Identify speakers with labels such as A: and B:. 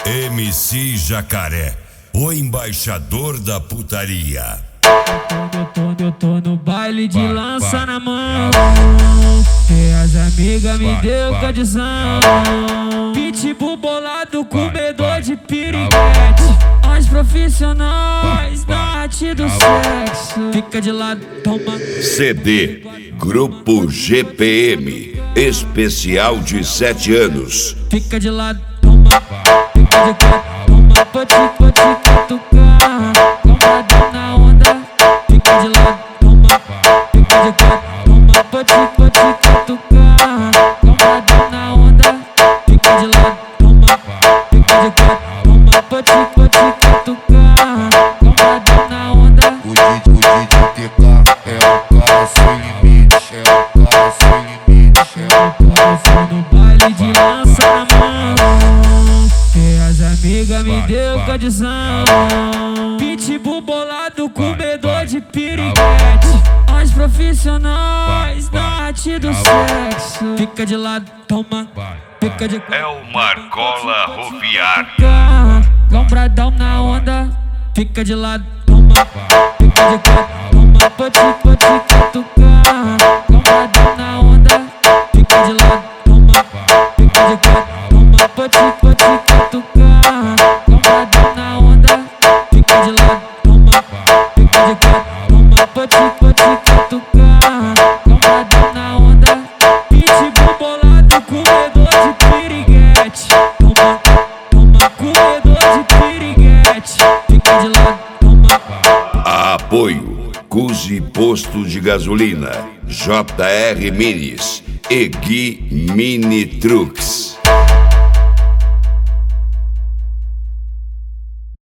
A: MC Jacaré, o embaixador da putaria.
B: Eu tô no baile de lança na mão, e as amigas me deu condição. Pitbull bolado, comedor de piriguete. Nós profissionais da arte do sexo. Fica de lado, toma.
A: CD Grupo GPM, especial de 7 anos.
B: Fica de lado, toma. Fica de quatro, toma. Pode catucar, compradão na onda. Fica de lado, toma. Fica de quatro, toma. Pode catucar, compradão na onda. Fica de lado, toma. Fica de quatro, toma. Pode catucar, compradão na onda.
C: O DJ TK é o cara sem limite, é o cara sem limite,
B: Eu fui no baile de lança na mão, e as amigas me deu condição. Pitbull bolado, comedor de piriguete. Nós profissionais da arte do sexo. Fica de lado, toma. Fica de
A: É o Marcola Roviar.
B: lombradão na onda. Fica de lado, toma. Fica de quatro, toma. Pode catucar, lombradão na onda. Fica de lado, toma. Fica de quatro, toma. Pode catucar, lombradão na onda. Fica de lado, toma. Fica de quatro, toma. Pode catucar, lombradão na onda. Pitbull bolado, comedor de piriguete. Toma, toma, comedor de piriguete. Fica de lado, toma.
A: Apoio Cusi Posto de Gasolina, JR Minis e Gui Mini Trucks.